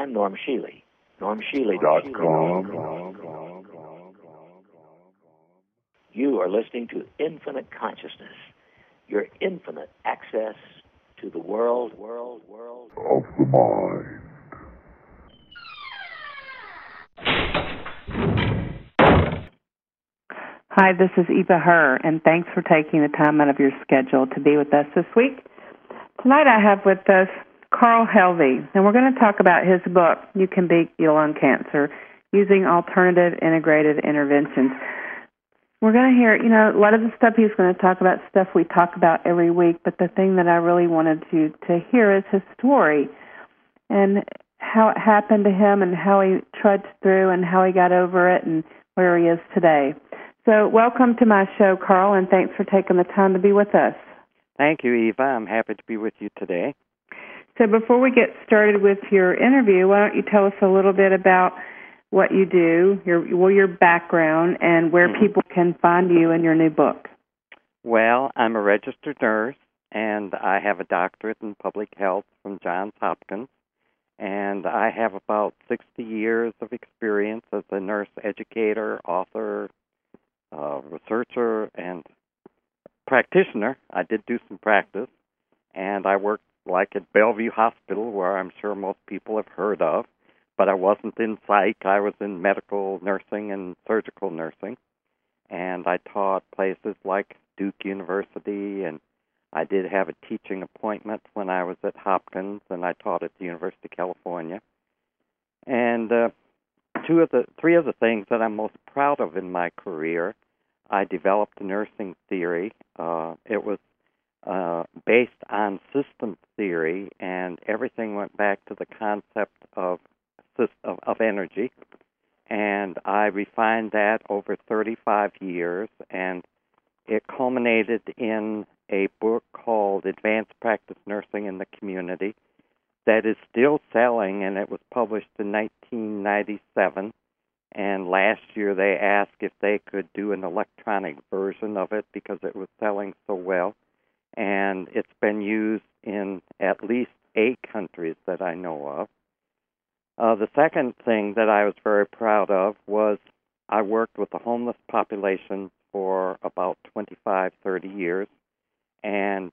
I'm Norm Shealy. NormShealy.com. You are listening to Infinite Consciousness, your infinite access to the world of the mind. Hi, this is Eva Herr, and thanks for taking the time out of your schedule to be with us this week. Tonight I have with us Carl Helvey, and we're going to talk about his book, You Can Beat Lung Cancer, Using Alternative Integrated Interventions. We're going to hear, a lot of the stuff he's going to talk about, stuff we talk about every week, but the thing that I really wanted to hear is his story and how it happened to him and how he trudged through and how he got over it and where he is today. So welcome to my show, Carl, and thanks for taking the time to be with us. Thank you, Eva. I'm happy to be with you today. So before we get started with your interview, why don't you tell us a little bit about what you do, your background, and where people can find you in your new book? Well, I'm a registered nurse, and I have a doctorate in public health from Johns Hopkins, and I have about 60 years of experience as a nurse educator, author, researcher, and practitioner. I did do some practice, and I worked at Bellevue Hospital, where I'm sure most people have heard of, but I wasn't in psych. I was in medical nursing and surgical nursing, and I taught places like Duke University, and I did have a teaching appointment when I was at Hopkins, and I taught at the University of California. And three of the things that I'm most proud of in my career, I developed a nursing theory. It was based on system theory, and everything went back to the concept of energy. And I refined that over 35 years, and it culminated in a book called Advanced Practice Nursing in the Community that is still selling, and it was published in 1997. And last year they asked if they could do an electronic version of it because it was selling so well. And it's been used in at least 8 countries that I know of. The second thing that I was very proud of was I worked with the homeless population for about 25, 30 years. And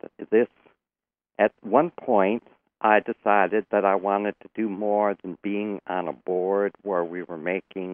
at one point, I decided that I wanted to do more than being on a board where we were making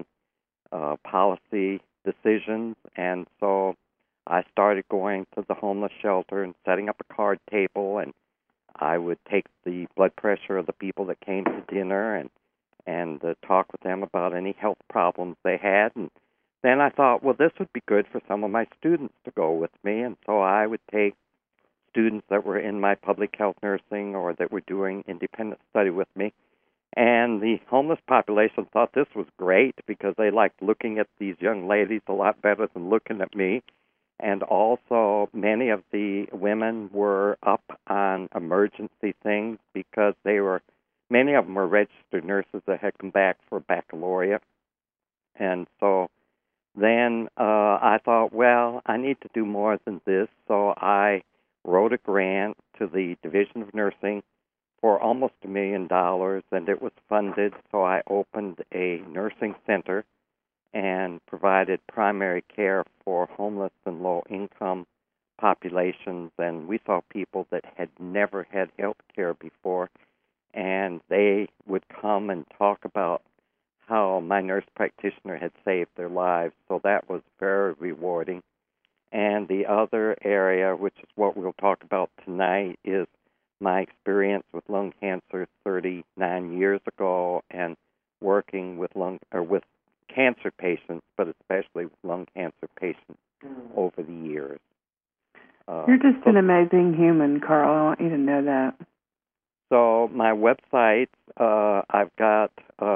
policy decisions. And so I started going to the homeless shelter and setting up a card table, and I would take the blood pressure of the people that came to dinner and talk with them about any health problems they had. And then I thought, well, this would be good for some of my students to go with me. And so I would take students that were in my public health nursing or that were doing independent study with me. And the homeless population thought this was great because they liked looking at these young ladies a lot better than looking at me. And also, many of the women were up on emergency things because many of them were registered nurses that had come back for baccalaureate. And so then I thought, well, I need to do more than this. So I wrote a grant to the Division of Nursing for almost $1 million, and it was funded. So I opened a nursing center and provided primary care for homeless and low-income populations. And we saw people that had never had health care before, and they would come and talk about how my nurse practitioner had saved their lives. So that was very rewarding. And the other area, which is what we'll talk about tonight, is my experience with lung cancer 39 years ago and working with cancer patients, but especially with lung cancer patients over the years. You're just an amazing human, Carl. I want you to know that. So my website, I've got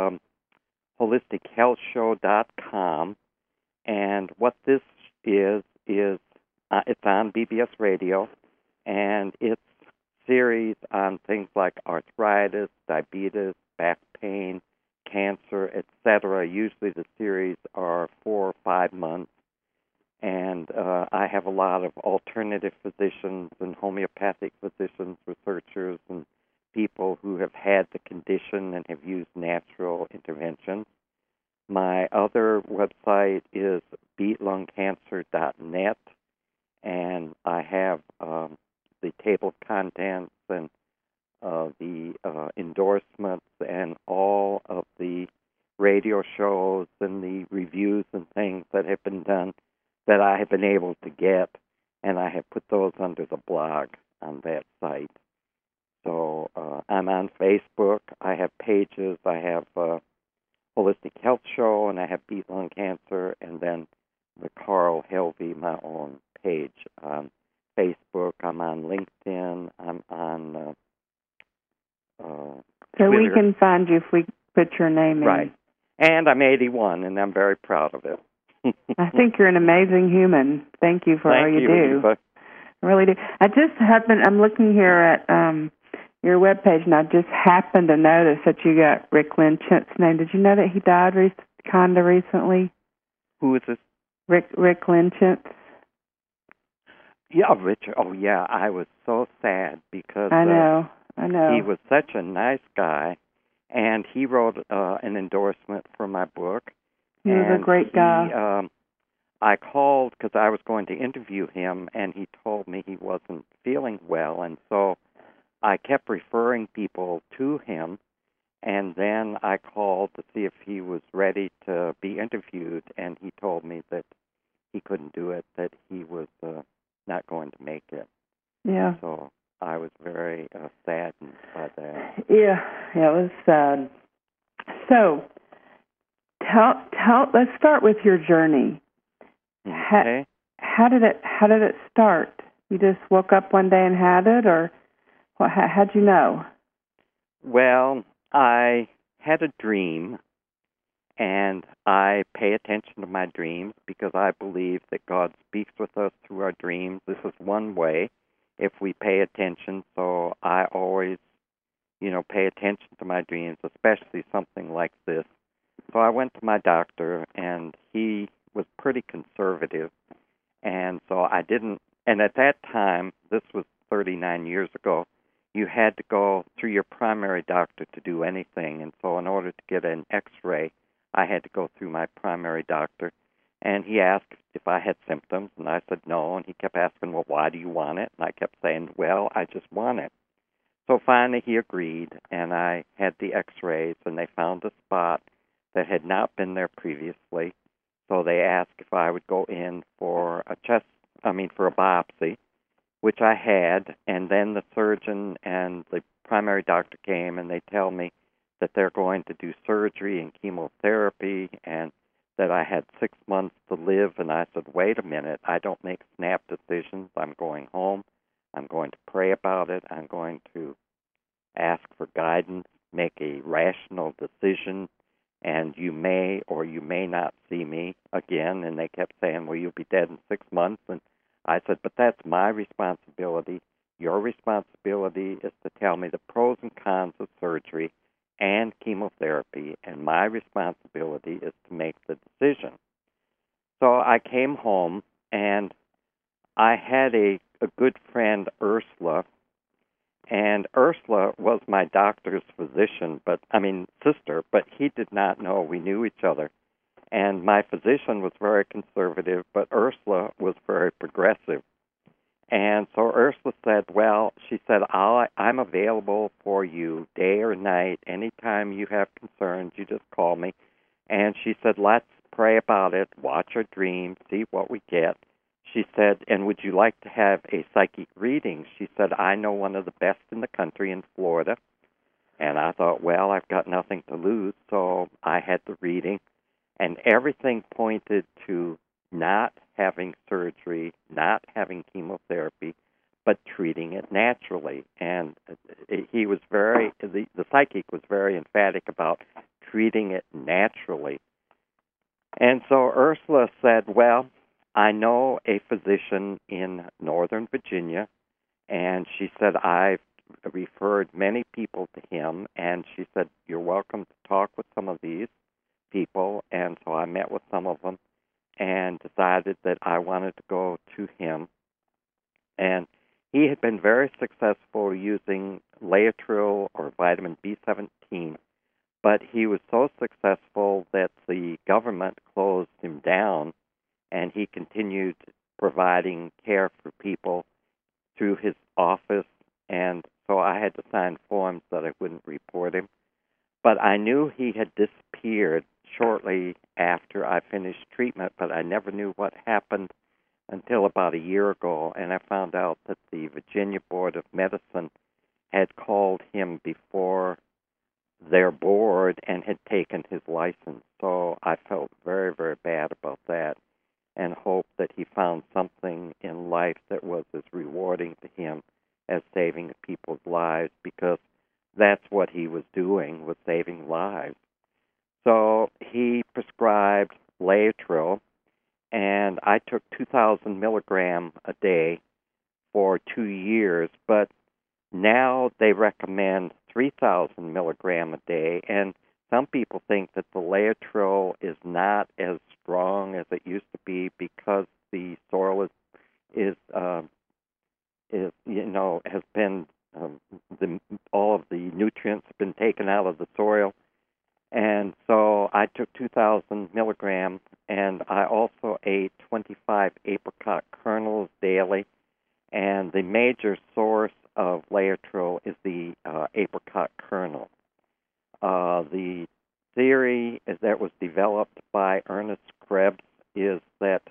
holistichealthshow.com, and what this is it's on BBS Radio, and it's series on things like arthritis, diabetes, back pain, cancer, etc. Usually the series are 4 or 5 months, and I have a lot of alternative physicians and homeopathic physicians, researchers, and people who have had the condition and have used natural interventions. My other website is beatlungcancer.net, and I have the table of contents and the endorsements and all of the radio shows and the reviews and things that have been done that I have been able to get, and I have put those under the blog on that site. So I'm on Facebook. I have pages. I have Holistic Health Show, and I have Beat Lung Cancer, and then the Carl Helvey, my own page on Facebook. I'm on LinkedIn. I'm on So Twitter. we can find you if we put your name in. Right. And I'm 81, and I'm very proud of it. I think you're an amazing human. Thank you for all you do. Eva. I really do. I'm looking here at your webpage, and I just happened to notice that you got Rick Lynch's name. Did you know that he died kind of recently? Who is this? Rick Lynch. Yeah, Richard. Oh, yeah. I was so sad because I know. He was such a nice guy, and he wrote an endorsement for my book. He was a great guy. I called because I was going to interview him, and he told me he wasn't feeling well, and so I kept referring people to him, and then I called to see if he was ready to be interviewed, and he told me that he couldn't do it, that he was not going to make it. Yeah. So I was very saddened by that. Yeah, it was sad. So, let's start with your journey. Okay. How did it start? You just woke up one day and had it, or how'd you know? Well, I had a dream, and I pay attention to my dreams because I believe that God speaks with us through our dreams. This is one way if we pay attention, so I always, pay attention to my dreams, especially something like this. So I went to my doctor, and he was pretty conservative, and so I didn't, and at that time, this was 39 years ago, you had to go through your primary doctor to do anything, and so in order to get an x-ray, I had to go through my primary doctor, and he asked if I had symptoms, and I said no, and he kept asking, well, why do you want it? And I kept saying, well, I just want it. So finally he agreed, and I had the x-rays, and they found a spot that had not been there previously, so they asked if I would go in for a biopsy, which I had, and then the surgeon and the primary doctor came, and they tell me that they're going to do surgery and chemotherapy, and that I had 6 months to live, and I said, wait a minute, I don't make snap decisions. I'm going home. I'm going to pray about it. I'm going to ask for guidance, make a rational decision, and you may or you may not see me again. And they kept saying, well, you'll be dead in 6 months. And I said, but that's my responsibility. Your responsibility is to tell me the pros and cons of surgery and chemotherapy, and my responsibility is to make the decision. So I came home, and I had a good friend, Ursula, and Ursula was my doctor's sister, but he did not know we knew each other. And my physician was very conservative, but Ursula was very progressive. And so Ursula said, well, she said, I'm available for you day or night. Anytime you have concerns, you just call me. And she said, let's pray about it, watch our dreams, see what we get. She said, and would you like to have a psychic reading? She said, I know one of the best in the country in Florida. And I thought, well, I've got nothing to lose. So I had the reading, and everything pointed to not having surgery, not having chemotherapy, but treating it naturally. And he was the psychic was very emphatic about treating it naturally. And so Ursula said, well, I know a physician in Northern Virginia, and she said, I've referred many people to him, and she said, you're welcome to talk with some of these people. And so I met with some of them and decided that I wanted to go to him. And he had been very successful using Laetrile or vitamin B17, but he was so successful that the government closed him down, and he continued providing care for people through his office, and so I had to sign forms that I wouldn't report him. But I knew he had disappeared shortly after I finished treatment, but I never knew what happened until about a year ago, and I found out that the Virginia Board of Medicine had called him before their board and had taken his license. So I felt very, very bad about that and hoped that he found something in life that was as rewarding to him as saving people's lives, because that's what he was doing, was saving lives. So he prescribed Laetrile, and I took 2,000 milligrams a day for 2 years, but now they recommend 3,000 milligrams a day, and some people think that the Laetrile is not as strong as it used to be because the soil is has been all of the nutrients have been taken out of the soil. And so I took 2,000 milligrams, and I also ate 25 apricot kernels daily. And the major source of Laetrile is the apricot kernel. The theory that was developed by Ernest Krebs is that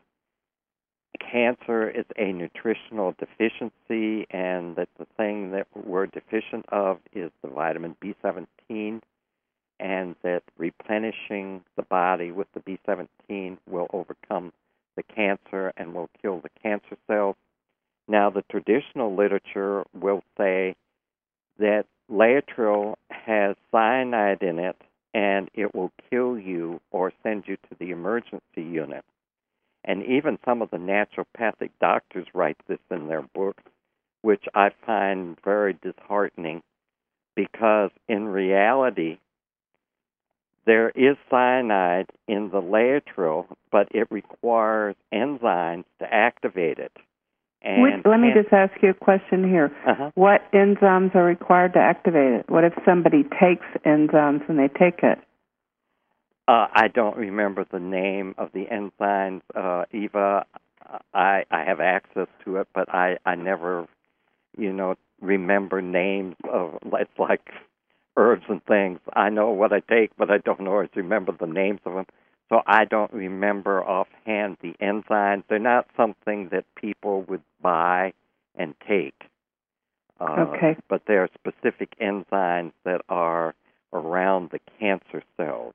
cancer is a nutritional deficiency, and that the thing that we're deficient of is the vitamin B17, and that replenishing the body with the B17 will overcome the cancer and will kill the cancer cells. Now, the traditional literature will say that Laetrile has cyanide in it, and it will kill you or send you to the emergency unit. And even some of the naturopathic doctors write this in their books, which I find very disheartening, because in reality, there is cyanide in the Laetrile, but it requires enzymes to activate it. And let me just ask you a question here. Uh-huh. What enzymes are required to activate it? What if somebody takes enzymes when they take it? I don't remember the name of the enzymes, Eva. I have access to it, but I never, remember names of, it's like herbs and things. I know what I take, but I don't always remember the names of them. So I don't remember offhand the enzymes. They're not something that people would buy and take. Okay. But there are specific enzymes that are around the cancer cells,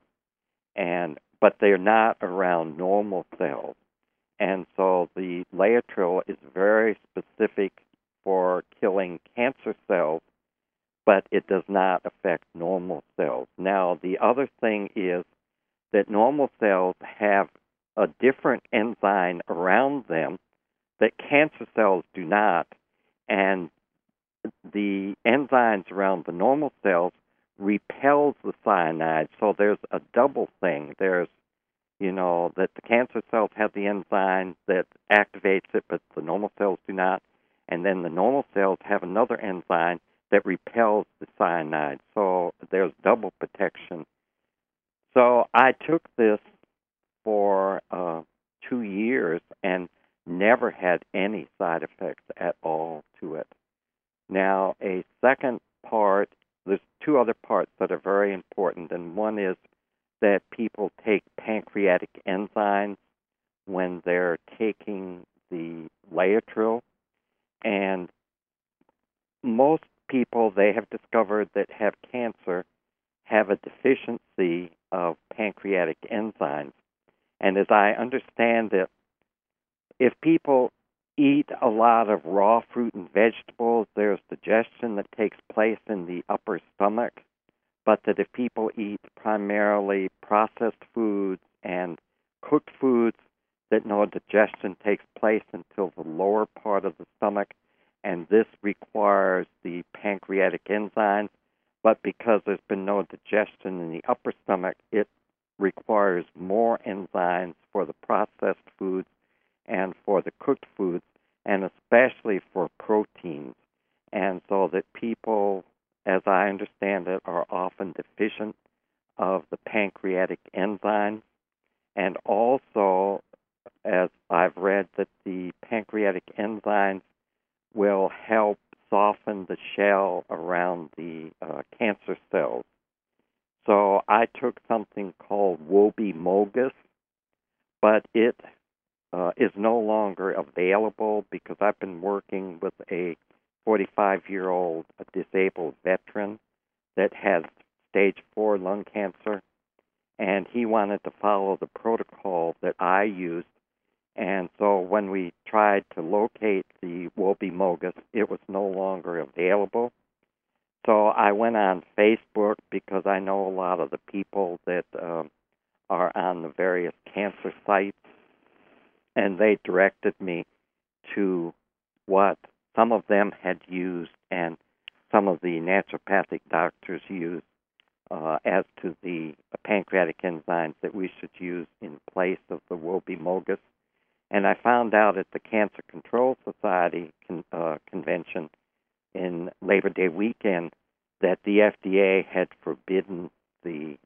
but they're not around normal cells. And so the Laetrile is very specific for killing cancer cells, but it does not affect normal cells. Now, the other thing is that normal cells have a different enzyme around them that cancer cells do not, and the enzymes around the normal cells repels the cyanide. So there's a double thing. There's, that the cancer cells have the enzyme that activates it, but the normal cells do not, and then the normal cells have another enzyme that repels the cyanide. So there's double protection. So I took this for 2 years and never had any side effects at all to it. Now, a second part, there's two other parts that are very important, and one is that people take pancreatic enzymes when they're taking the Laetrile, and most people they have discovered that have cancer have a deficiency of pancreatic enzymes. And as I understand it, if people eat a lot of raw fruit and vegetables, there's digestion that takes place in the upper stomach, but that if people eat primarily processed foods and cooked foods, that no digestion takes place until the lower part of the stomach, and this requires the pancreatic enzymes. But because there's been no digestion in the upper stomach, it requires more enzymes for the processed foods and for the cooked foods, and especially for proteins. And so that people as I understand it, are often deficient of the pancreatic enzymes, and also, as I've read, that the pancreatic enzymes will help soften the shell around the cancer cells. So I took something called Wobie-Mogus, but it is no longer available because I've been working with a 45-year-old disabled veteran that has stage 4 lung cancer, and he wanted to follow the protocol that I used. And so when we tried to locate the Wobie-Mogus, it was no longer available. So I went on Facebook because I know a lot of the people that are on the various cancer sites, and they directed me to what some of them had used and some of the naturopathic doctors used as to the pancreatic enzymes that we should use in place of the Wobie-Mogus. And I found out at the Cancer Control Society convention in Labor Day weekend that the FDA had forbidden the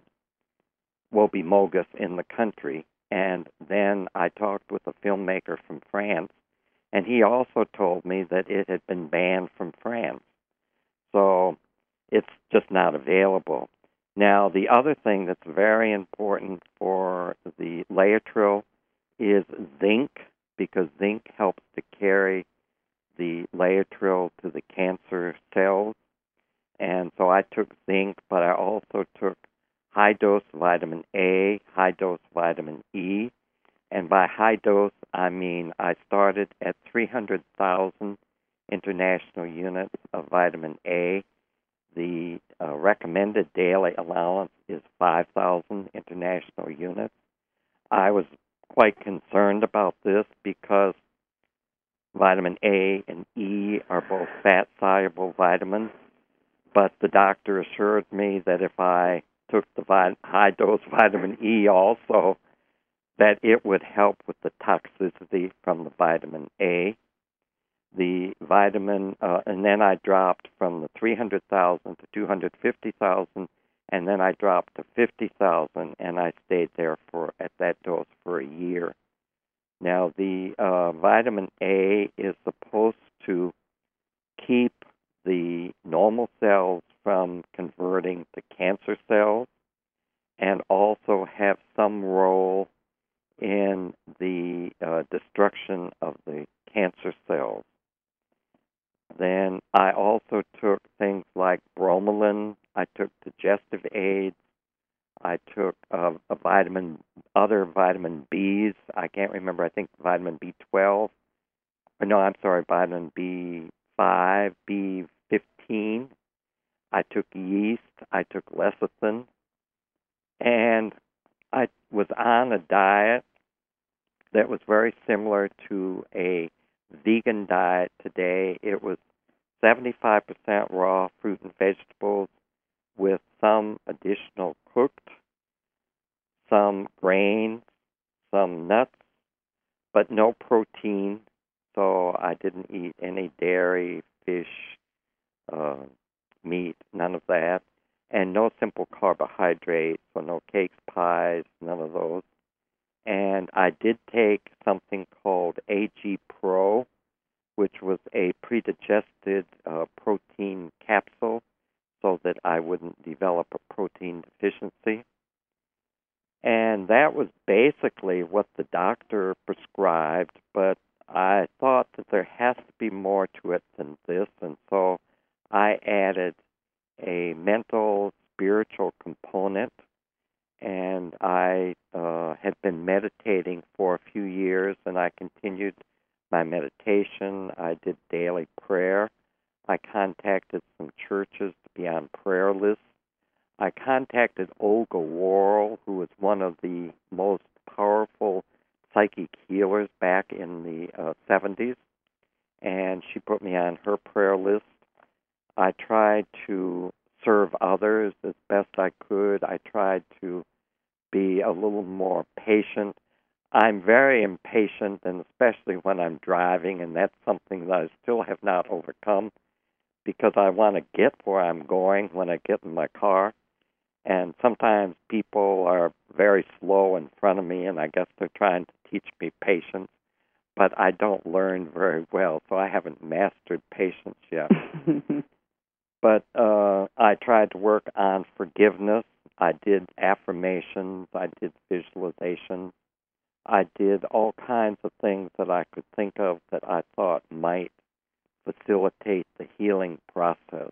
Wobie-Mogus in the country. And then I talked with a filmmaker from France, and he also told me that it had been banned from France. So it's just not available. Now, the other thing that's very important for the Laetrile is zinc, because zinc helps to carry the Laetrile to the cancer cells. And so I took zinc, but I also took high-dose vitamin A, high-dose vitamin E. And by high dose, I mean I started at 300,000 international units of vitamin A. The recommended daily allowance is 5,000 international units. I was quite concerned about this because vitamin A and E are both fat-soluble vitamins, but the doctor assured me that if I took the high-dose vitamin E also, that it would help with the toxicity from the vitamin A. The vitamin, and then I dropped from the 300,000 to 250,000, and then I dropped to 50,000, and I stayed there at that dose for a year. Now, the vitamin A is supposed to keep the normal cells from converting to cancer cells and also have some role in the destruction of the cancer cells. Then I also took things like bromelain. I took digestive aids. I took other vitamin Bs. I can't remember. I think vitamin B12. No, I'm sorry, vitamin B5, B15. I took yeast. I took lecithin. And I was on a diet that was very similar to a vegan diet today. It was 75% raw fruit and vegetables with some additional cooked, some grains, some nuts, but no protein. So I didn't eat any dairy, fish, meat, none of that. And no simple carbohydrates, so no cakes, pies, none of those. And I did take something called AG Pro, which was a pre-digested protein capsule so that I wouldn't develop a protein deficiency. And that was basically what the doctor prescribed, but I thought that there has to be more to it than this, and so I added a mental, spiritual component, and I had been meditating for a few years, and I continued my meditation. I did daily prayer. I contacted some churches to be on prayer lists. I contacted Olga Worrell, who was one of the most powerful psychic healers back in the 70s, and she put me on her prayer list. I tried to serve others as best I could. I tried to be a little more patient. I'm very impatient, and especially when I'm driving, and that's something that I still have not overcome, because I want to get where I'm going when I get in my car. And sometimes people are very slow in front of me, and I guess they're trying to teach me patience. But I don't learn very well, so I haven't mastered patience yet. But I tried to work on forgiveness. I did affirmations. I did visualization. I did all kinds of things that I could think of that I thought might facilitate the healing process.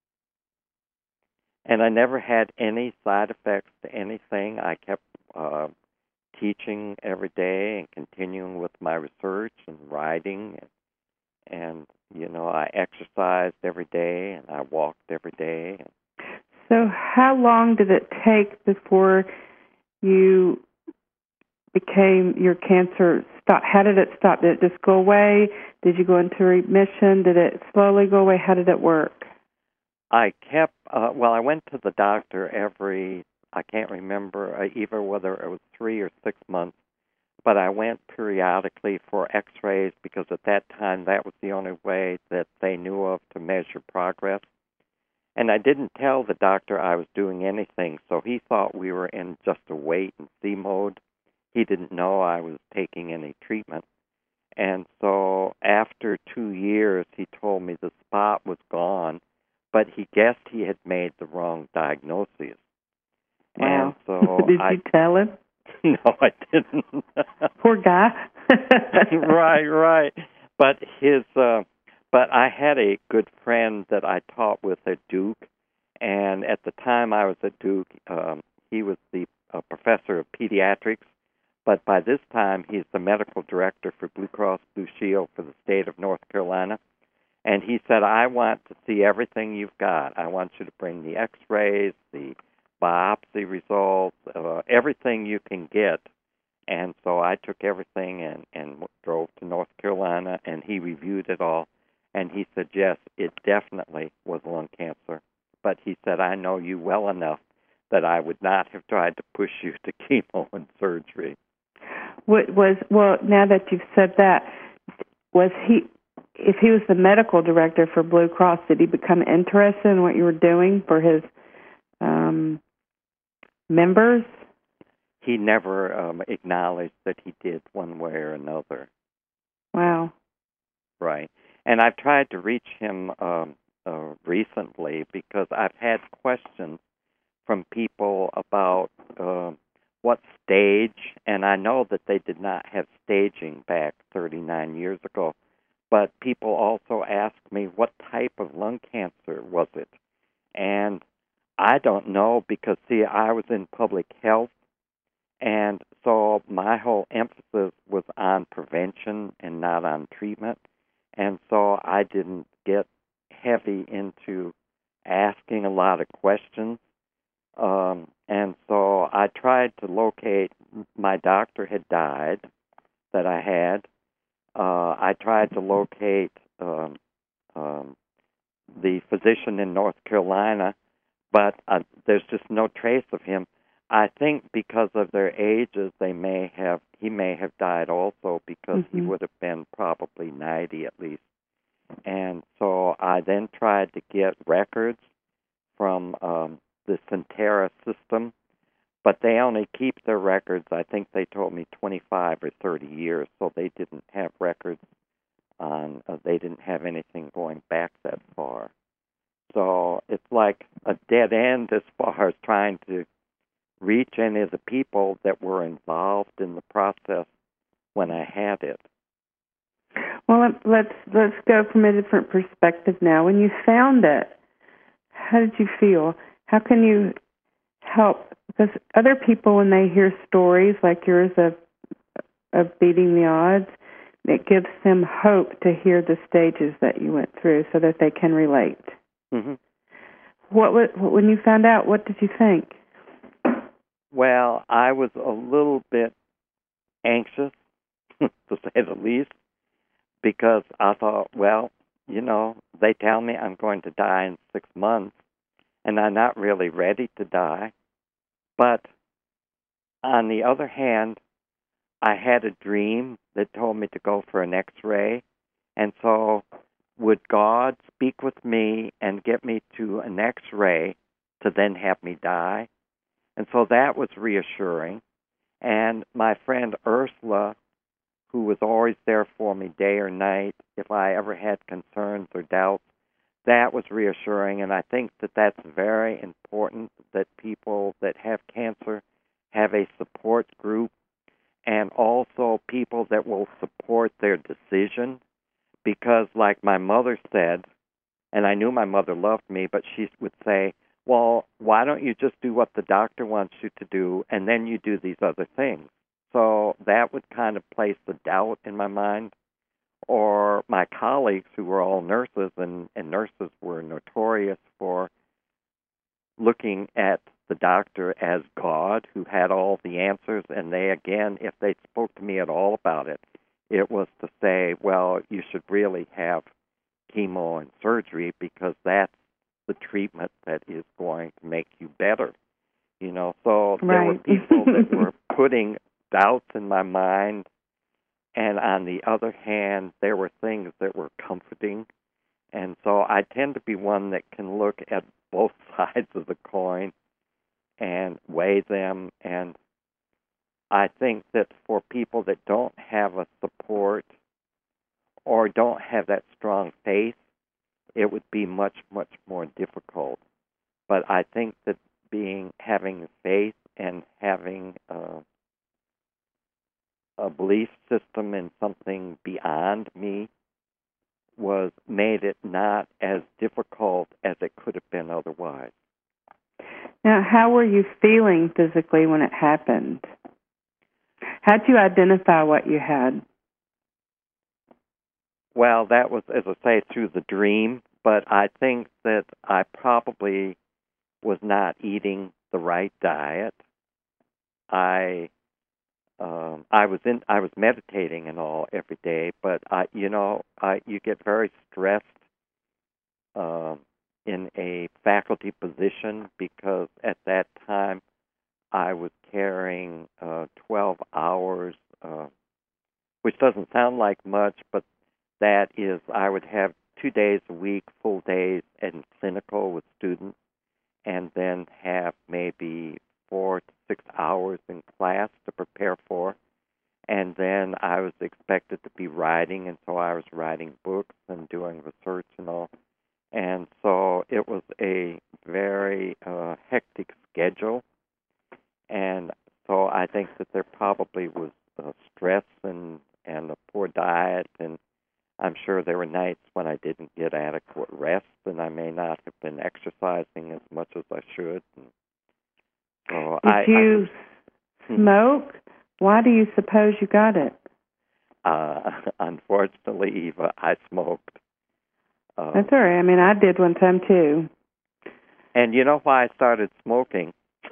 And I never had any side effects to anything. I kept teaching every day and continuing with my research and writing. And I exercised every day and I walked every day. So how long did it take before you your cancer stopped? How did it stop? Did it just go away? Did you go into remission? Did it slowly go away? How did it work? I kept, I went to the doctor I can't remember either whether it was 3 or 6 months, but I went periodically for x-rays because at that time that was the only way that they knew of to measure progress. And I didn't tell the doctor I was doing anything, so he thought we were in just a wait-and-see mode. He didn't know I was taking any treatment. And so after 2 years, he told me the spot was gone, but he guessed he had made the wrong diagnosis. Wow. And so Did you tell him? No, I didn't. Poor guy. Right. But but I had a good friend that I taught with at Duke, and at the time I was at Duke, he was the professor of pediatrics. But by this time, he's the medical director for Blue Cross Blue Shield for the state of North Carolina. And he said, I want to see everything you've got. I want you to bring the x-rays, the biopsy results, everything you can get. And so I took everything and drove to North Carolina, and he reviewed it all. And he said, yes, it definitely was lung cancer. But he said, I know you well enough that I would not have tried to push you to chemo and surgery. Now that you've said that, if he was the medical director for Blue Cross, did he become interested in what you were doing for his members? He never acknowledged that he did one way or another. Wow. Right. And I've tried to reach him recently because I've had questions from people about what stage, and I know that they did not have staging back 39 years ago, but people also ask me what type of lung cancer was it. And I don't know because, see, I was in public health, and so my whole emphasis was on prevention and not on treatment. And so I didn't get heavy into asking a lot of questions. And so I tried to locate, my doctor had died that I had. I tried to locate the physician in North Carolina, but there's just no trace of him. I think because of their ages, he may have died also because he would have been probably 90 at least. And so I then tried to get records from the Centera system, but they only keep their records, I think they told me 25 or 30 years, so they didn't have records on, they didn't have anything going back that far. So it's like a dead end as far as trying to reach any of the people that were involved in the process when I had it. Well, let's go from a different perspective now. When you found it, how did you feel? How can you help? Because other people, when they hear stories like yours of beating the odds, it gives them hope to hear the stages that you went through so that they can relate. Mm-hmm. When you found out, what did you think? Well, I was a little bit anxious, to say the least, because I thought, well, they tell me I'm going to die in 6 months, and I'm not really ready to die. But on the other hand, I had a dream that told me to go for an x-ray, and so would God speak with me and get me to an X-ray to then have me die? And so that was reassuring. And my friend Ursula, who was always there for me day or night if I ever had concerns or doubts, that was reassuring. And I think that that's very important, that people that have cancer have a support group, and also people that will support their decision. Because like my mother said, and I knew my mother loved me, but she would say, well, why don't you just do what the doctor wants you to do, and then you do these other things? So that would kind of place the doubt in my mind. Or my colleagues who were all nurses, and nurses were notorious for looking at the doctor as God who had all the answers, and they, again, if they spoke to me at all about it, it was to say, well, you should really have chemo and surgery because that's the treatment that is going to make you better. You know, so there were people that were putting doubts in my mind, and on the other hand, there were things that were comforting. And so I tend to be one that can look at both sides of the coin and weigh them. And I think that for people that don't have a support or don't have that strong faith, it would be much, much more difficult. But I think that having faith and having a belief system in something beyond me made it not as difficult as it could have been otherwise. Now, how were you feeling physically when it happened? How did you identify what you had? Well, that was, as I say, through the dream, but I think that I probably was not eating the right diet. I was meditating and all every day, but you get very stressed in a faculty position because at that time I was carrying 12 hours, which doesn't sound like much, but that is, I would have 2 days a week, full days in clinical with students, and then have maybe 4 to 6 hours in class to prepare for. And then I was expected to be writing, and so I was writing books and doing research and all. And so it was a very hectic schedule. And so I think that there probably was stress and a poor diet, and I'm sure there were nights when I didn't get adequate rest, and I may not have been exercising as much as I should. And so Did you smoke? Why do you suppose you got it? Unfortunately, Eva, I smoked. That's all right. I mean, I did one time too. And you know why I started smoking?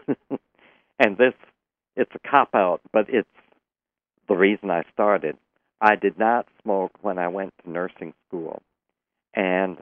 And it's a cop-out, but it's the reason I started. I did not smoke when I went to nursing school. And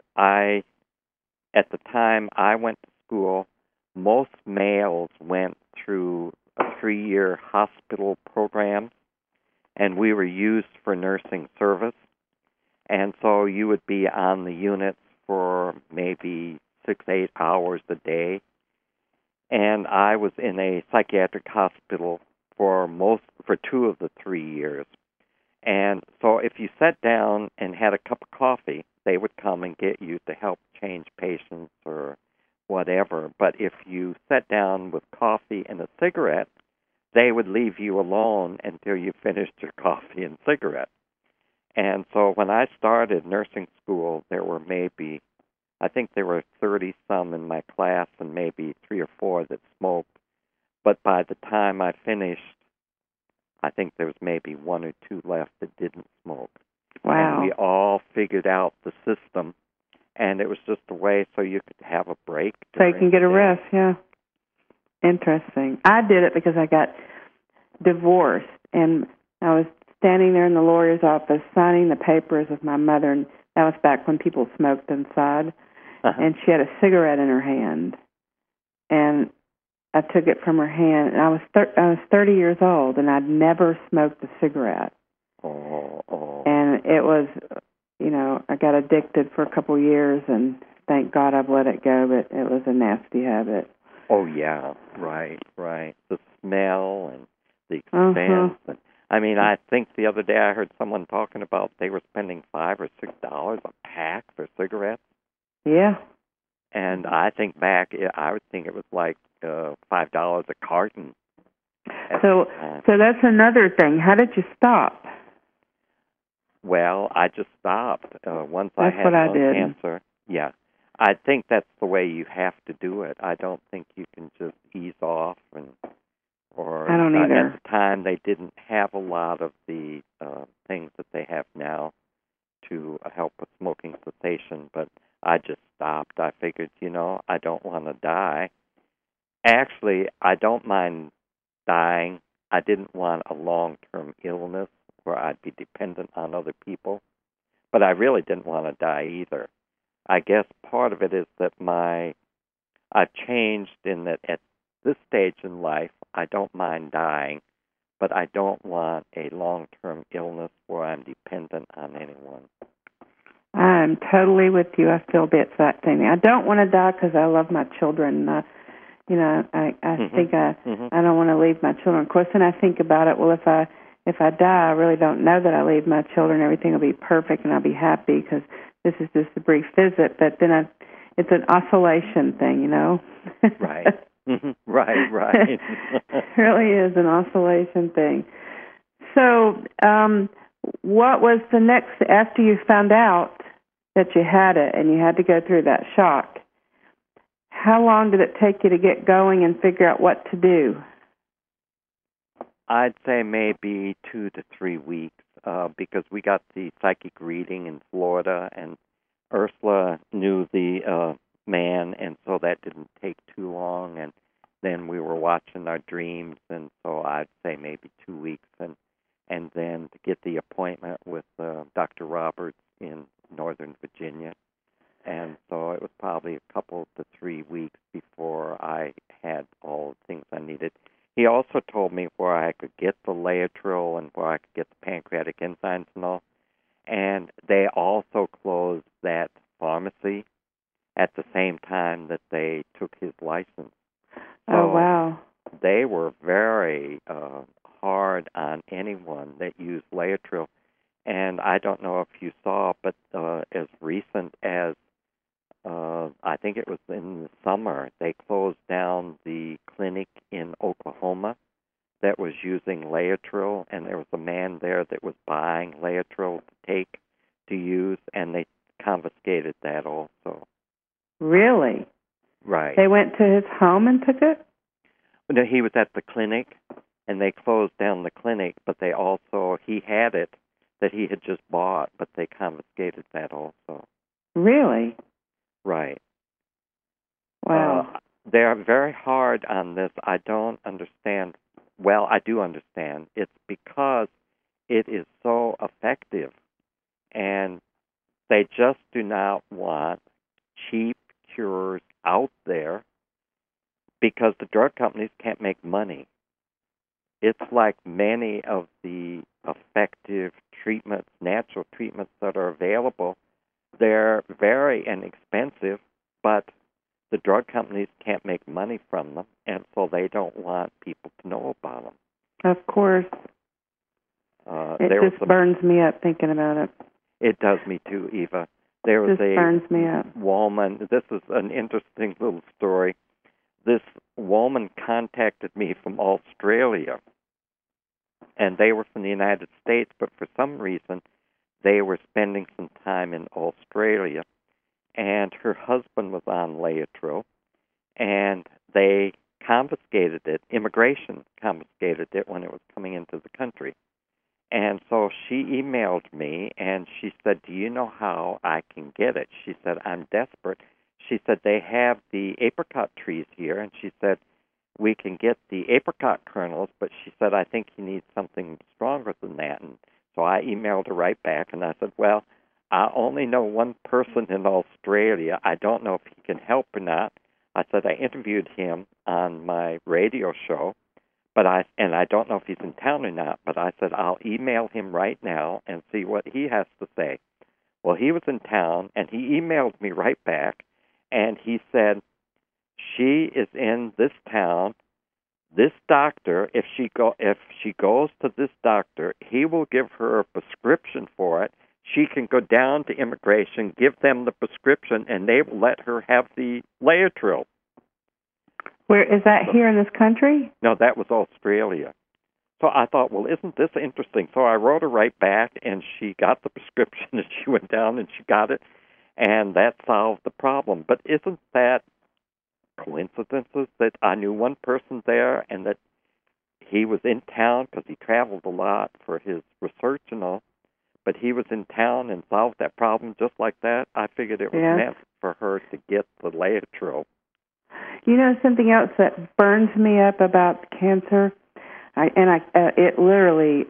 at the time I went to school, most males went through a 3-year hospital program, and we were used for nursing service. And so you would be on the units for maybe 6-8 hours a day. And I was in a psychiatric hospital for 2 of the 3 years. And so if you sat down and had a cup of coffee, they would come and get you to help change patients or whatever. But if you sat down with coffee and a cigarette, they would leave you alone until you finished your coffee and cigarette. And so when I started nursing school, there were I think there were 30-some in my class and maybe 3 or 4 that smoked. But by the time I finished, I think there was maybe 1 or 2 left that didn't smoke. Wow. And we all figured out the system, and it was just a way so you could have a break. So you can get a rest, yeah. Interesting. I did it because I got divorced, and I was standing there in the lawyer's office signing the papers with my mother, and that was back when people smoked inside, and she had a cigarette in her hand, and I took it from her hand, and I was 30 years old, and I'd never smoked a cigarette. Oh. And it was, I got addicted for a couple of years, and thank God I've let it go, but it was a nasty habit. Oh, yeah, right. The smell and the expense. And, I think the other day I heard someone talking about they were spending $5 or $6 a pack for cigarettes. Yeah. And I think back, I would think it was like $5 a carton. So that's another thing. How did you stop? Well, I just stopped once that's I had what I did. cancer. Yeah. I think that's the way you have to do it. I don't think you can just ease off. I don't either. At the time, they didn't have a lot of the things that they have now to help with smoking cessation, but I just stopped. I figured, I don't want to die. Actually, I don't mind dying. I didn't want a long-term illness where I'd be dependent on other people, but I really didn't want to die either. I guess part of it is that I've changed in that at this stage in life, I don't mind dying, but I don't want a long-term illness where I'm dependent on anyone. I'm totally with you. I feel the exact same thing. I don't want to die because I love my children. I think I don't want to leave my children. Of course, then I think about it. Well, if I die, I really don't know that I leave my children. Everything will be perfect, and I'll be happy because this is just a brief visit. But then it's an oscillation thing, Right. Right. It really is an oscillation thing. So, what was the next after you found out that you had it and you had to go through that shock? How long did it take you to get going and figure out what to do? I'd say maybe 2 to 3 weeks because we got the psychic reading in Florida, and Ursula knew the man, and so that didn't take too long. And then we were watching our dreams, and so I'd say maybe 2 weeks, and then to get the appointment with Dr. Roberts in Northern Virginia. And so it was probably a couple to 3 weeks before I had all the things I needed. He also told me where I could get the Laetrile and where I could get the pancreatic enzymes and all. And they also closed that pharmacy at the same time that they took his license. So oh, wow. They were very hard on anyone that used Laetrile. And I don't know if you saw, but as recent as I think it was in the summer, they closed down the clinic in Oklahoma that was using Laetrile, and there was a man there that was buying Laetrile to use, and they confiscated that also. Really? Right. They went to his home and took it? No, he was at the clinic, and they closed down the clinic, but he had it that he had just bought, but they confiscated that also. Really? Right. Wow. They're very hard on this. I don't understand. Well, I do understand. It's because it is so effective, and they just do not want cheap cures out there because the drug companies can't make money. It's like many of the effective treatments, natural treatments that are available. They're very inexpensive, but the drug companies can't make money from them, and so they don't want people to know about them. Of course. It just burns me up thinking about it. It does me too, Eva. There was burns me up. woman, this is an interesting little story. This woman contacted me from Australia, and they were from the United States, but for some reason they were spending some time in Australia, and her husband was on Laetrile, and they confiscated it. Immigration confiscated it when it was coming into the country. And so she emailed me, and she said, do you know how I can get it? She said, I'm desperate. She said, they have the apricot trees here, and she said, we can get the apricot kernels, but she said, I think you need something stronger than that. And so I emailed her right back, and I said, well, I only know one person in Australia. I don't know if he can help or not. I said, I interviewed him on my radio show, and I don't know if he's in town or not, but I said, I'll email him right now and see what he has to say. Well, he was in town, and he emailed me right back, and he said, she is in this town. This doctor, if she goes to this doctor, he will give her a prescription for it. She can go down to immigration, give them the prescription, and they will let her have the Laetrile. Where is that? Here in this country? No, that was Australia. So I thought, well, isn't this interesting? So I wrote her right back, and she got the prescription, and she went down and she got it, and that solved the problem. But isn't that coincidences that I knew one person there and that he was in town because he traveled a lot for his research and all, but he was in town and solved that problem just like that? I figured it was meant for her to get the Laetrile. You know, something else that burns me up about cancer, it literally,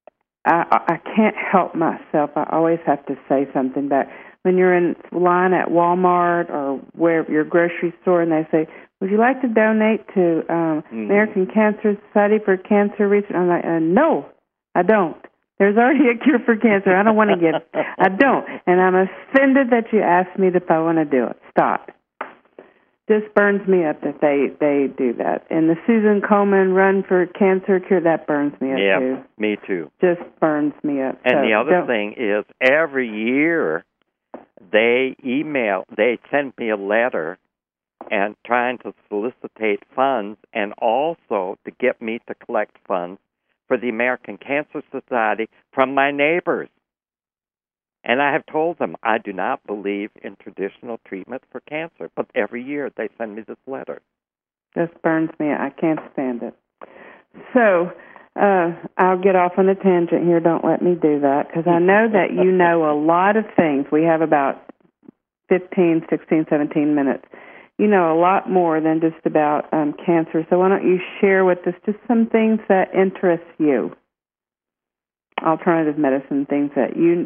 I can't help myself. I always have to say something back. When you're in line at Walmart or where your grocery store, and they say, "Would you like to donate to American Cancer Society for Cancer Research?" I'm like, "No, I don't. There's already a cure for cancer. I don't want to give. I don't." And I'm offended that you asked me if I want to do it. Stop. Just burns me up that they do that. And the Susan Komen Run for Cancer Cure, that burns me up too. Yeah, me too. Just burns me up. And so the other thing is, every year they send me a letter and trying to solicitate funds and also to get me to collect funds for the American Cancer Society from my neighbors. And I have told them I do not believe in traditional treatment for cancer, but every year they send me this letter. This burns me. I can't stand it. So I'll get off on a tangent here. Don't let me do that, because I know that you know a lot of things. We have about 15, 16, 17 minutes. You know a lot more than just about cancer. So why don't you share with us just some things that interest you? Alternative medicine, things that you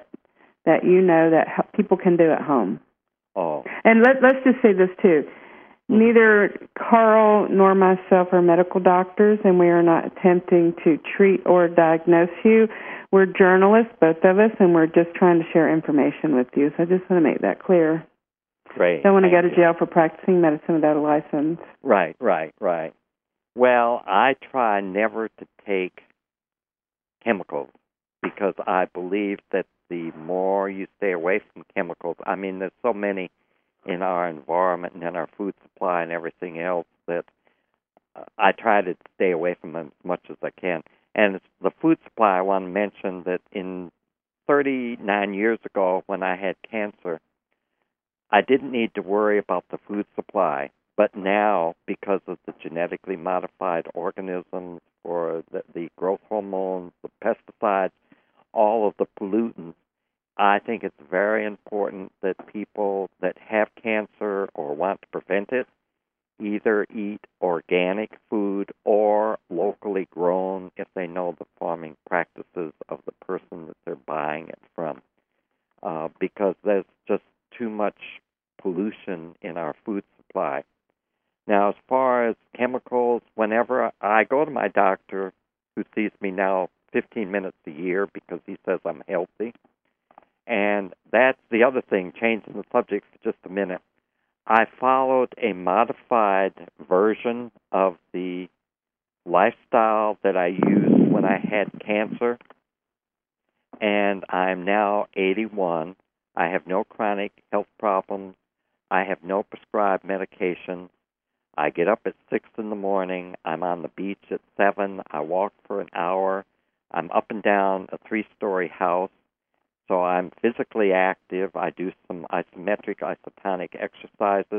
know that people can do at home. Oh. And let's just say this too. Neither Carl nor myself are medical doctors, and we are not attempting to treat or diagnose you. We're journalists, both of us, and we're just trying to share information with you. So I just want to make that clear. Great. Don't want to go to jail for practicing medicine without a license. Right. Well, I try never to take chemicals because I believe that the more you stay away from chemicals, I mean, there's so many in our environment and in our food supply and everything else that I try to stay away from them as much as I can. And it's the food supply, I want to mention that in 39 years ago when I had cancer, I didn't need to worry about the food supply. But now, because of the genetically modified organisms or the growth hormones, the pesticides, all of the pollutants, I think it's very important that people that have cancer or want to prevent it either eat organic food or locally grown if they know the farming practices of the person that they're buying it from, because there's just too much pollution in our food supply. Now, as far as chemicals, whenever I go to my doctor, who sees me now 15 minutes a year because he says I'm healthy, and that's the other thing, changing the subject for just a minute. I followed a modified version of the lifestyle that I used when I had cancer, and I'm now 81. I have no chronic health problems. I have no prescribed medication. I get up at 6 in the morning. I'm on the beach at 7. I walk for an hour. I'm up and down a 3-story house. So I'm physically active. I do some isometric, isotonic exercises.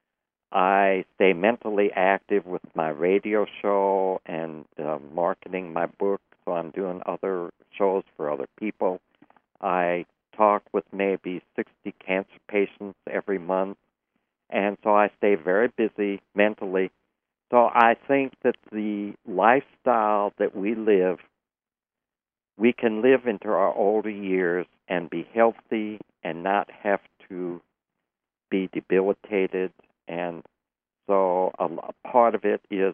I stay mentally active with my radio show and marketing my book. So I'm doing other shows for other people. I talk with maybe 60 cancer patients every month. And so I stay very busy mentally. So I think that the lifestyle that we live, we can live into our older years and be healthy and not have to be debilitated. And so a part of it is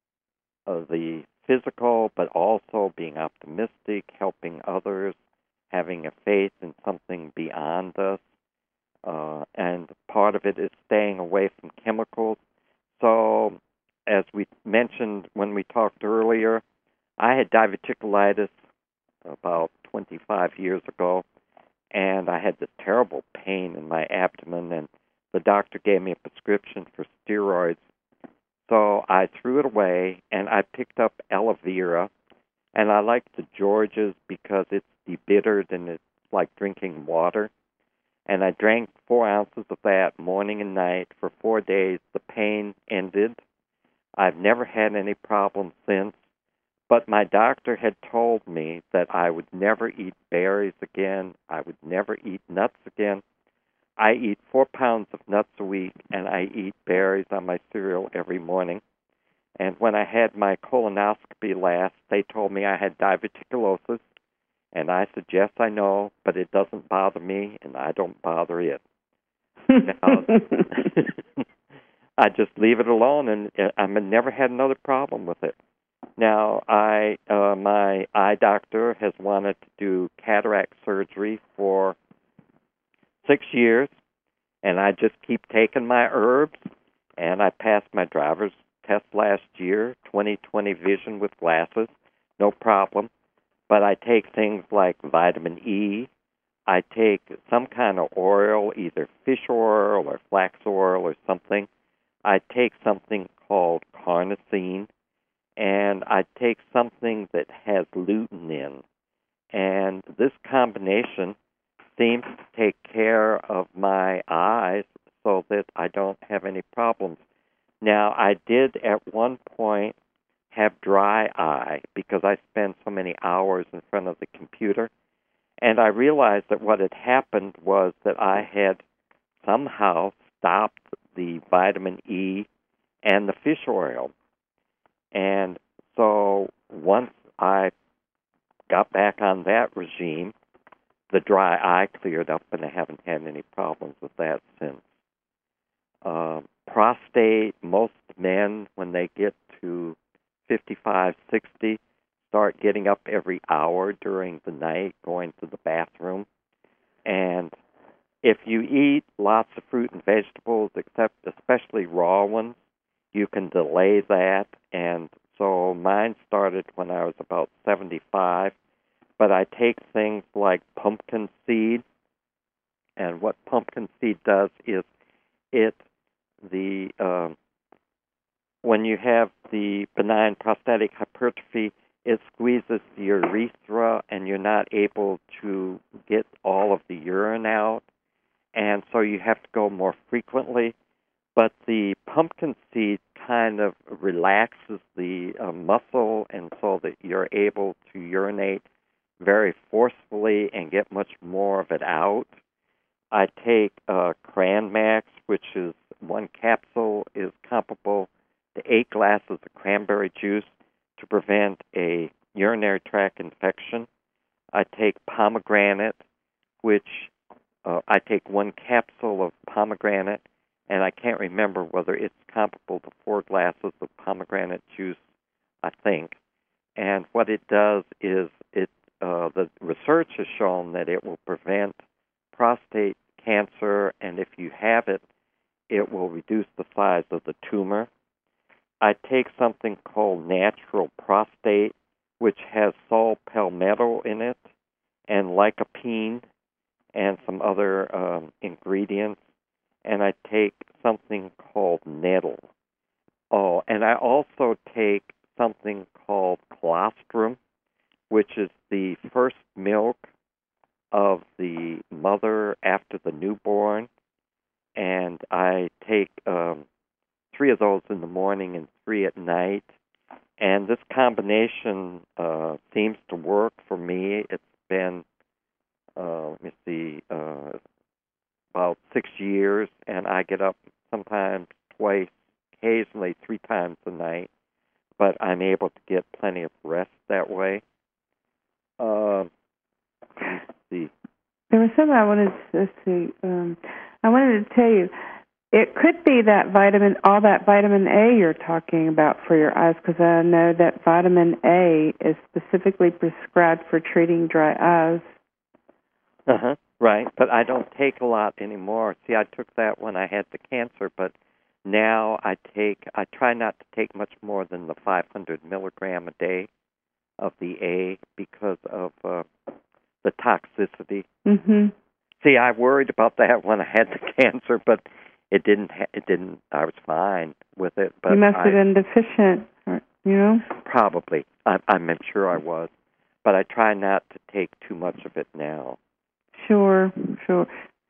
the physical, but also being optimistic, helping others, having a faith in something beyond us. And part of it is staying away from chemicals. So, as we mentioned when we talked earlier, I had diverticulitis about 25 years ago, and I had this terrible pain in my abdomen, and the doctor gave me a prescription for steroids. So I threw it away, and I picked up aloe vera, and I like the Georges because it's debittered and it's like drinking water. And I drank 4 ounces of that morning and night for 4 days. The pain ended. I've never had any problems since. But my doctor had told me that I would never eat berries again. I would never eat nuts again. I eat 4 pounds of nuts a week, and I eat berries on my cereal every morning. And when I had my colonoscopy last, they told me I had diverticulosis. And I said, yes, I know, but it doesn't bother me, and I don't bother it. Now, I just leave it alone, and I've never had another problem with it. Now, my eye doctor has wanted to do cataract surgery for 6 years, and I just keep taking my herbs, and I passed my driver's test last year, 20/20 vision with glasses, no problem. But I take things like vitamin E. I take some kind of oil, either fish oil or flax oil or something. I take something called carnosine, and I take something that has lutein in. And this combination seems to take care of my eyes so that I don't have any problems. Now, I did at one point have dry eye because I spend so many hours in front of the computer. And I realized that what had happened was that I had somehow stopped the vitamin E and the fish oil. And so once I got back on that regime, the dry eye cleared up, and I haven't had any problems with that since. Prostate, most men, when they get to 55, 60, start getting up every hour during the night, going to the bathroom. And if you eat lots of fruit and vegetables, especially raw ones, you can delay that. And so mine started when I was about 75. But I take things like pumpkin seed, and what pumpkin seed does is when you have the benign prostatic hypertrophy, it squeezes the urethra, and you're not able to get all of the urine out, and so you have to go more frequently. But the pumpkin seed kind of relaxes the muscle, and so that you're able to urinate very forcefully and get much more of it out. I take Cranmax, which is 1 capsule is comparable to 8 glasses of cranberry juice to prevent a urinary tract infection. I take pomegranate, which I take 1 capsule of pomegranate, and I can't remember whether it's comparable to 4 glasses of pomegranate juice, I think. And what it does is the research has shown that it will prevent prostate cancer, and if you have it, it will reduce the size of the tumor. I take something called Natural Prostate, which has saw palmetto in it, and lycopene, and some other ingredients. And I take something called nettle. Oh, and I also take something called colostrum, which is the first milk of the mother after the newborn. And I take 3 of those in the morning and 3 at night. And this combination seems to work for me. It's been, about 6 years, and I get up sometimes twice, occasionally 3 times a night, but I'm able to get plenty of rest that way. Let's see. There was something I wanted to see. I wanted to tell you, it could be that all that vitamin A you're talking about for your eyes, because I know that vitamin A is specifically prescribed for treating dry eyes. Right, but I don't take a lot anymore. See, I took that when I had the cancer, but now I try not to take much more than the 500 milligram a day of the A because of the toxicity. Mm-hmm. See, I worried about that when I had the cancer, but it didn't. I was fine with it. But you must have been deficient, Probably. I'm sure I was, but I try not to take too much of it now. Sure. There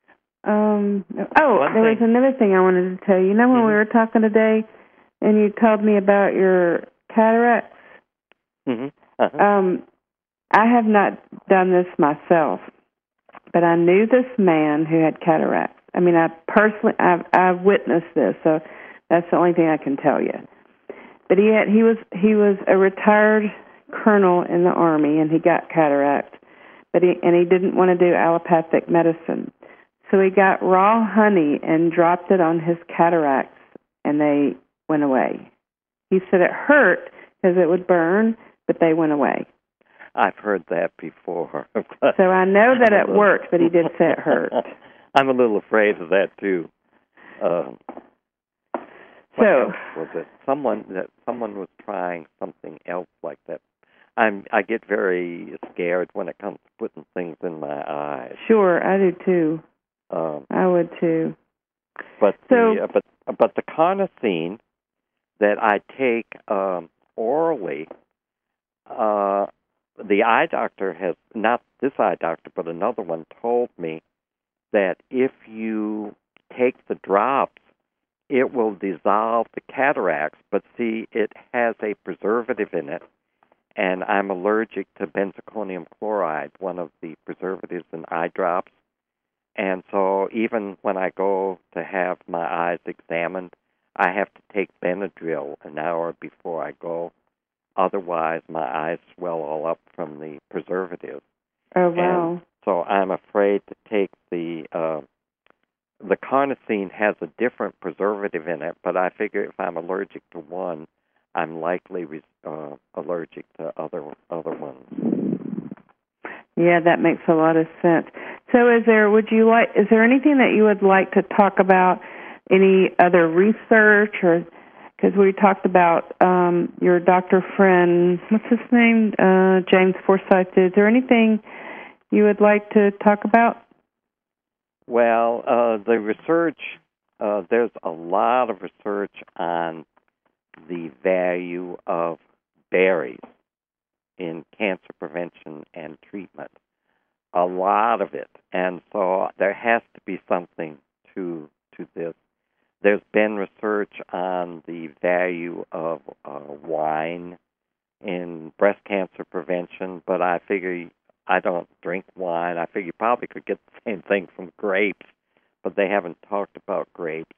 was another thing I wanted to tell you. You know when we were talking today, and you told me about your cataracts? Mm-hmm. I have not done this myself, but I knew this man who had cataracts. I mean, I've witnessed this, so that's the only thing I can tell you. But he was a retired colonel in the Army, and he got cataract, but he didn't want to do allopathic medicine. So he got raw honey and dropped it on his cataracts, and they went away. He said it hurt because it would burn, but they went away. I've heard that before. So I know that it worked, but he did say it hurt. I'm a little afraid of that too. What else was it? Someone was trying something else like that. I get very scared when it comes to putting things in my eyes. Sure, I do too. I would too. But the carnosine that I take orally, the eye doctor has, not this eye doctor, but another one told me that if you take the drops, it will dissolve the cataracts. But see, it has a preservative in it, and I'm allergic to benzalkonium chloride, one of the preservatives in eye drops. And so even when I go to have my eyes examined, I have to take Benadryl an hour before I go. Otherwise, my eyes swell all up from the preservative. Oh, wow. And so I'm afraid to take the carnosine has a different preservative in it, but I figure if I'm allergic to one, I'm likely allergic to other ones. Yeah, that makes a lot of sense. So is there anything that you would like to talk about, any other research, or because we talked about your doctor friend, what's his name, James Forsyth. Is there anything you would like to talk about? Well, the research, there's a lot of research on the value of berries in cancer prevention and treatment. A lot of it. And so there has to be something to this. There's been research on the value of wine in breast cancer prevention, but I figure I don't drink wine. I figure you probably could get the same thing from grapes, but they haven't talked about grapes.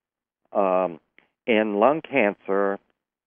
In lung cancer,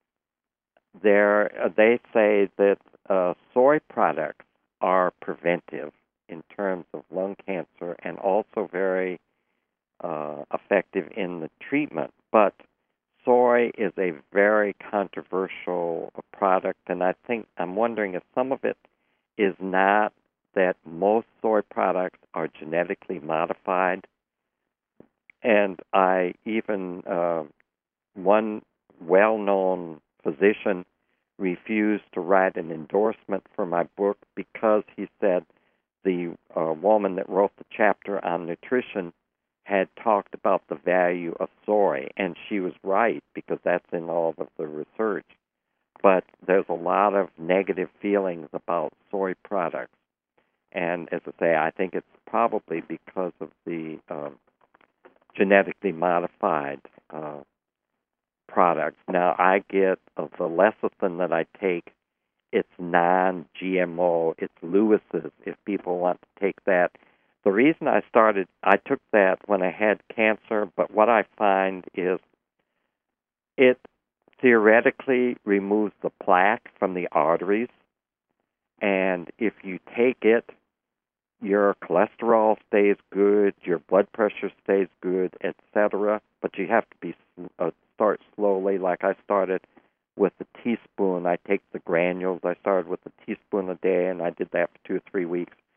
they say that soy products are preventive in terms of lung cancer and also very effective in the treatment. But soy is a very controversial product, and I'm wondering if some of it is not that most soy products are genetically modified. And I even, one well-known physician refused to write an endorsement for my book because he said the woman that wrote the chapter on nutrition had talked about the value of soy, and she was right because that's in all of the research. But there's a lot of negative feelings about soy products. And as I say, I think it's probably because of the genetically modified products. Now, I get the lecithin that I take, it's non-GMO, it's Lewis's, if people want to take that. The reason I took that when I had cancer, but what I find is it theoretically removes the plaque from the arteries, and if you take it, your cholesterol stays good, your blood pressure stays good, etc. But you have to start slowly. Like I started with a teaspoon. I take the granules. I started with a teaspoon a day, and I did that for 2 or 3 weeks.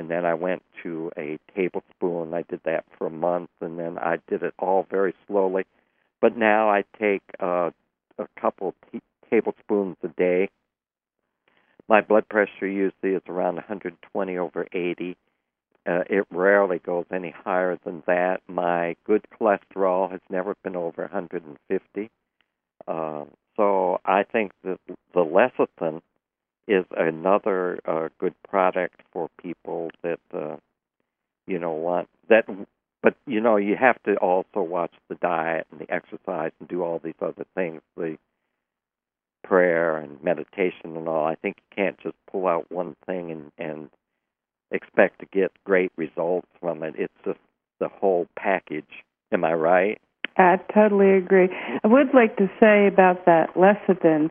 and then I went to a tablespoon. I did that for a month, and then I did it all very slowly. But now I take a couple tablespoons a day. My blood pressure usually is around 120/80. It rarely goes any higher than that. My good cholesterol has never been over 150. So I think that the lecithin is another good product for people that want that. But you have to also watch the diet and the exercise and do all these other things, the prayer and meditation and all. I think you can't just pull out one thing and expect to get great results from it. It's just the whole package. Am I right? I totally agree. I would like to say about that lecithin,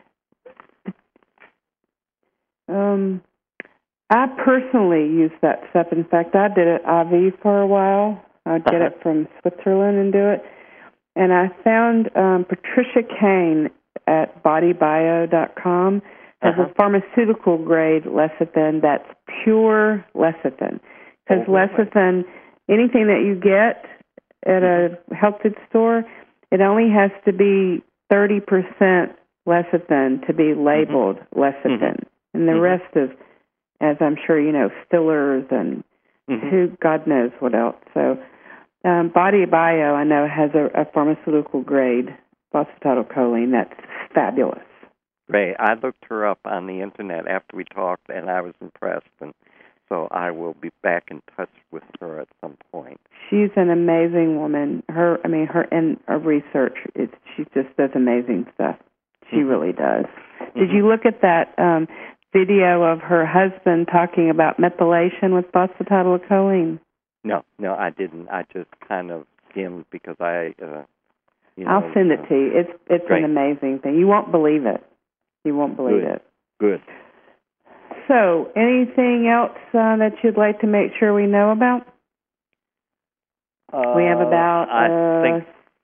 I personally use that stuff. In fact, I did it IV for a while. I'd get it from Switzerland and do it. And I found Patricia Kane at bodybio.com has a pharmaceutical-grade lecithin that's pure lecithin. Because lecithin, anything that you get at a health food store, it only has to be 30% lecithin to be labeled lecithin. And the rest is, as I'm sure you know, fillers and who God knows what else. So Body Bio, I know, has a pharmaceutical-grade phosphatidylcholine that's fabulous. Great. I looked her up on the Internet after we talked, and I was impressed. And so I will be back in touch with her at some point. She's an amazing woman. Her research, she just does amazing stuff. She really does. Did you look at that video of her husband talking about methylation with phosphatidylcholine? No, I didn't. I just kind of skimmed because I'll send it to you. It's an amazing thing. You won't believe it. You won't believe it. Good. So, anything else that you'd like to make sure we know about? We have about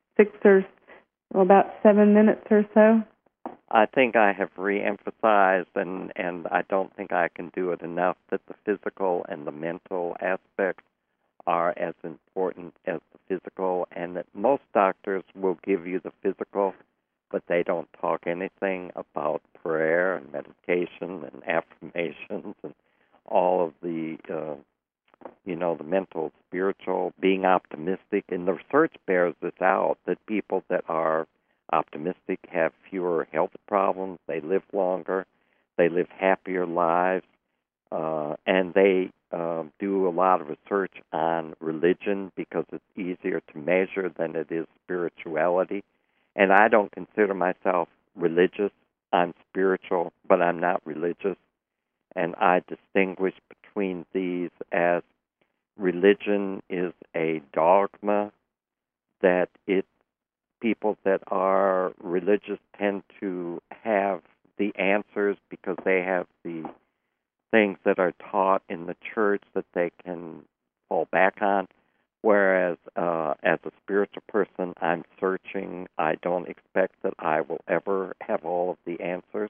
7 minutes or so. I think I have re-emphasized, and I don't think I can do it enough, that the physical and the mental aspects are as important as the physical, and that most doctors will give you the physical, but they don't talk anything about prayer and meditation and affirmations and all of the, the mental, spiritual, being optimistic. And the research bears this out, that people that are optimistic have fewer health problems, they live longer, they live happier lives, and they do a lot of research on religion because it's easier to measure than it is spirituality. And I don't consider myself religious. I'm spiritual, but I'm not religious. And I distinguish between these as religion is a dogma that people that are religious tend to have the answers because they have the things that are taught in the church that they can fall back on. Whereas as a spiritual person, I'm searching. I don't expect that I will ever have all of the answers.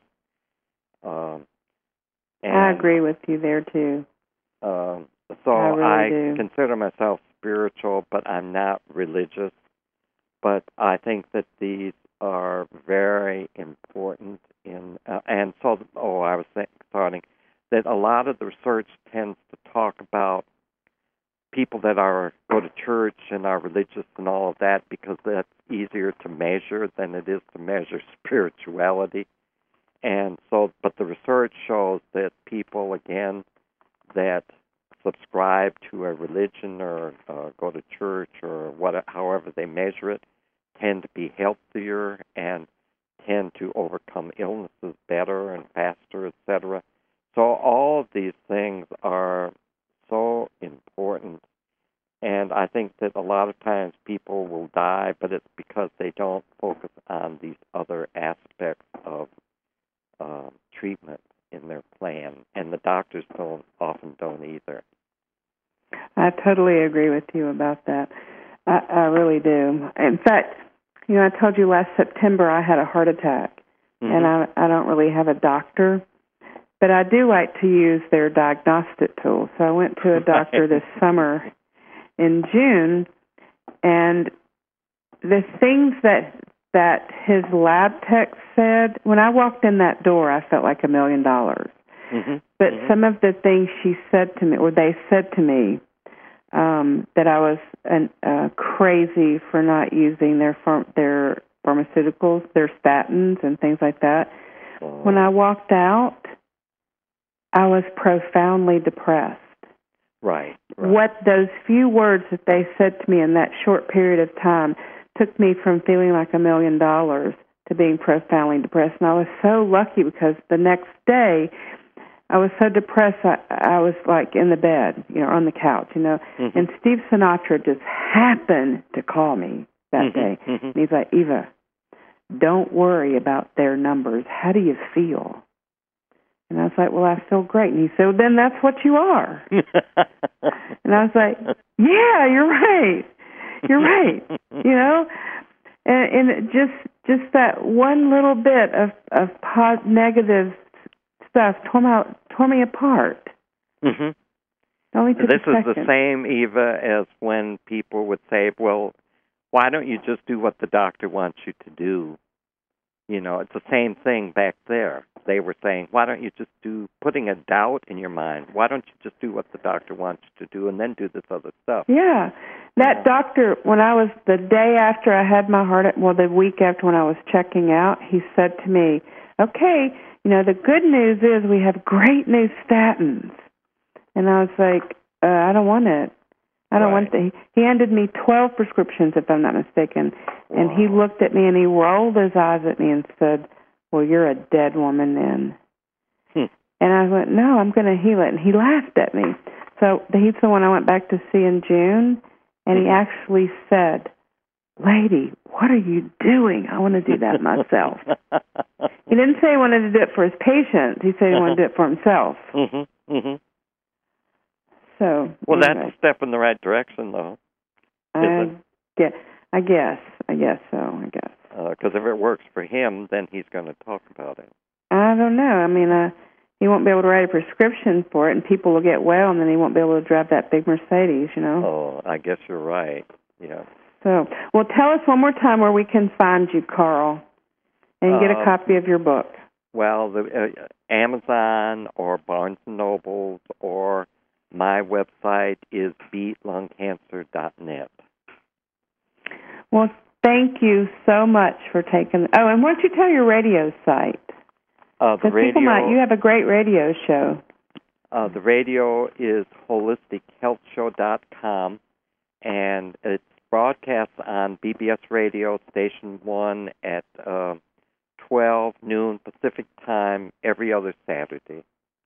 I agree with you there, too. So I consider myself spiritual, but I'm not religious. But I think that these are very important and so, I was starting, that a lot of the research tends to talk about people that go to church and are religious and all of that because that's easier to measure than it is to measure spirituality. And so, but the research shows that people, again, that subscribe to a religion or go to church or however they measure it, tend to be healthier and tend to overcome illnesses better and faster, etc. So all of these things are so important. And I think that a lot of times people will die, but it's because they don't focus on these other aspects of treatment in their plan. And the doctors often don't either. I totally agree with you about that. I really do. In fact, I told you last September I had a heart attack, and I don't really have a doctor. but I do like to use their diagnostic tools. So I went to a doctor this summer in June, and the things that his lab tech said, when I walked in that door, I felt like $1 million. Mm-hmm. But some of the things she said to me, or they said to me, that I was crazy for not using their pharmaceuticals, their statins and things like that. When I walked out, I was profoundly depressed. Right. What those few words that they said to me in that short period of time took me from feeling like $1 million to being profoundly depressed. And I was so lucky because the next day I was so depressed I was like in the bed, on the couch, Mm-hmm. And Steve Sinatra just happened to call me that day. Mm-hmm. And he's like, Eva, don't worry about their numbers. How do you feel? And I was like, well, I feel great. And he said, well, then that's what you are. And I was like, yeah, you're right. You're right. And just that one little bit of negative stuff tore me apart. Mm-hmm. Only took this a is second. the same, Eva, as when people would say, well, why don't you just do what the doctor wants you to do? It's the same thing back there. They were saying, why don't you just putting a doubt in your mind, why don't you just do what the doctor wants you to do and then do this other stuff? Yeah. That doctor, when I was, the day after I had my heart, the week after when I was checking out, he said to me, okay, the good news is we have great new statins. And I was like, I don't want it. I don't want the. He handed me 12 prescriptions, if I'm not mistaken. Wow. And he looked at me and he rolled his eyes at me and said, well, you're a dead woman then. And I went, no, I'm going to heal it. And he laughed at me. So he's the one I went back to see in June. And he actually said, lady, what are you doing? I want to do that myself. He didn't say he wanted to do it for his patients. He said he wanted to do it for himself. Mm-hmm. Mm-hmm. So, well, anyway. That's a step in the right direction, though. I guess so. Because if it works for him, then he's going to talk about it. I don't know. I mean, he won't be able to write a prescription for it, and people will get well, and then he won't be able to drive that big Mercedes, Oh, I guess you're right. Yeah. So, well, tell us one more time where we can find you, Carl, and get a copy of your book. Well, Amazon or Barnes & Noble or my website is beatlungcancer.net. Well, thank you so much for taking... Oh, and why don't you tell your radio site? The radio... You have a great radio show. The radio is holistichealthshow.com, and it's broadcast on BBS Radio Station 1 at 12 noon Pacific Time every other Saturday.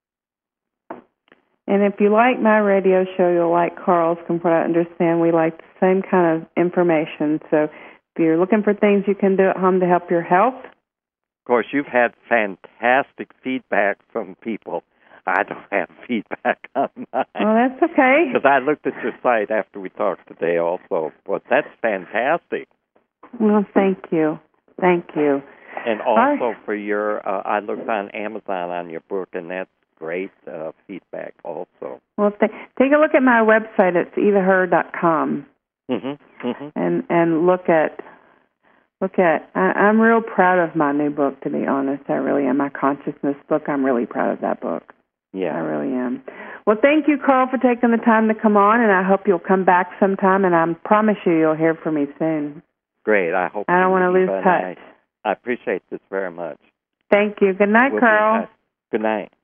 And if you like my radio show, you'll like Carl's. From what I understand, we like the same kind of information. So if you're looking for things you can do at home to help your health. Of course, you've had fantastic feedback from people. I don't have feedback on mine. Well, that's okay. Because I looked at your site after we talked today also. But that's fantastic. Well, thank you. Thank you. And also for your, I looked on Amazon on your book, and that's great feedback also. Well, take a look at my website. It's evaher.com. Mm-hmm. Mm-hmm. And look at. I'm real proud of my new book, to be honest. I really am. My consciousness book. I'm really proud of that book. Yeah, I really am. Well, thank you, Carl, for taking the time to come on, and I hope you'll come back sometime. And I promise you'll hear from me soon. Great. I hope. I don't want to lose touch. I appreciate this very much. Thank you. Good night, Carl. Good night.